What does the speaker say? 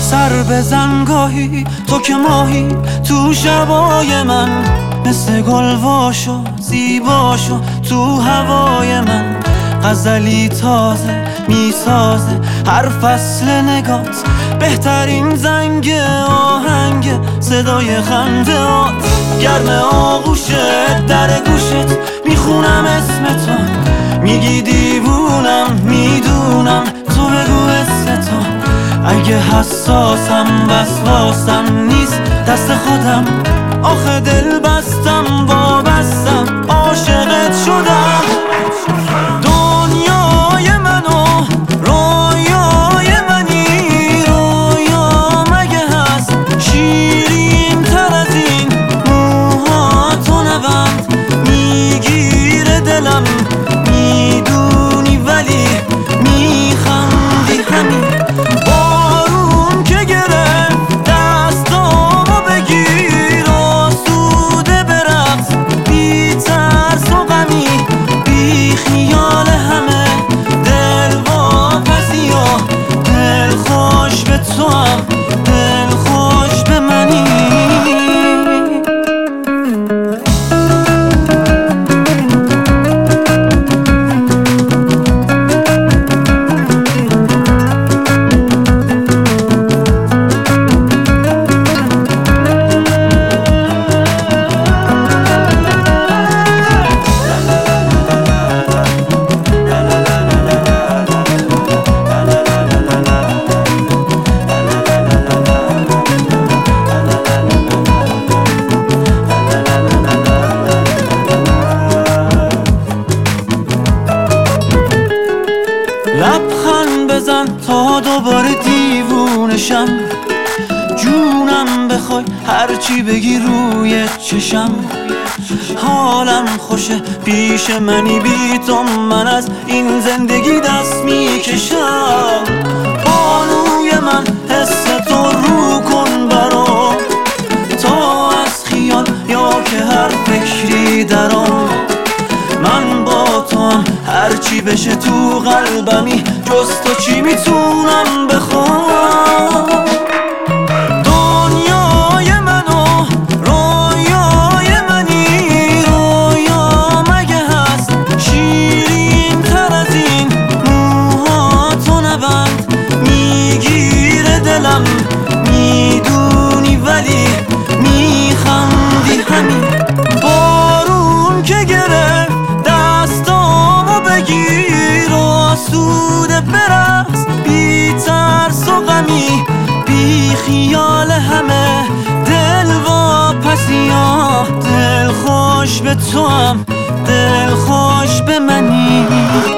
سر بزن گاهی تو که ماهی تو شبای من، مثل گل واشو زیباشو تو هوای من. غزلی تازه میسازه هر فصل نگات، بهترین زنگ آهنگ صدای خندهات. گرم آغوشت در گوشت میخونم اسم تو، میگی دیوونم میدونم تو بگو استو. اگه حساسم وسواسم نیست دست خودم، آخه دل بستم وابستم عاشقت شدم. دنیای منو رویای منی، رویا مگه هست شیرین تر از این؟ موهاتو نبند میگیره دلم، میدونی ولی میخندی همین. بارون که گرفت دستامو بگیر آسوده برقص، بی ترس و غمی بی خیال همه. دل واپسی و دل خوش به تو هم دل خوش به منی. لبخند بزن تا دوباره دیوونشم، جونم بخوای هرچی بگی روی چشم. حالم خوشه پیش منی بی تو، من از این زندگی دست میکشم. بانوی من حس تو رو کن برام، تا از خیال یا که هر فکری درام. من با تو هم هرچی بشه تو قلبمی، جز تو چی میتونم بخوام؟ دنیای منو رویای منی، رویا مگه هست شیرین تر از این؟ موهاتو نبند میگیره دلم، میدونی ولی میخندی همین. بارون که گرفت دستامو بگیر آسوده برقص، بی ترس و غمی بی خیال همه. دل واپسی ها دل خوش به تو هم دل خوش به منی.